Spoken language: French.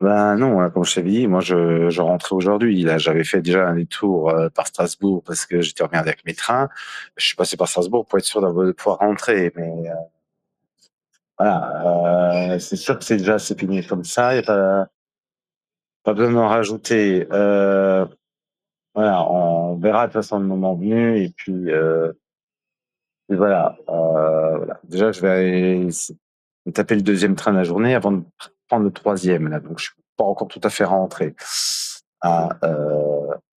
Ben non, là, comme je t'avais dit, moi je rentrais aujourd'hui. Là, j'avais fait déjà un détour par Strasbourg parce que j'étais emmerdé avec mes trains. Je suis passé par Strasbourg pour être sûr de pouvoir rentrer. Mais voilà, c'est sûr que c'est déjà assez pénible comme ça. Il n'y a pas besoin d'en rajouter. Voilà, on verra de toute façon le moment venu. Et voilà, voilà. Déjà, je vais aller me taper le deuxième train de la journée avant de prendre le troisième. Là, donc je suis pas encore tout à fait rentré. Ah,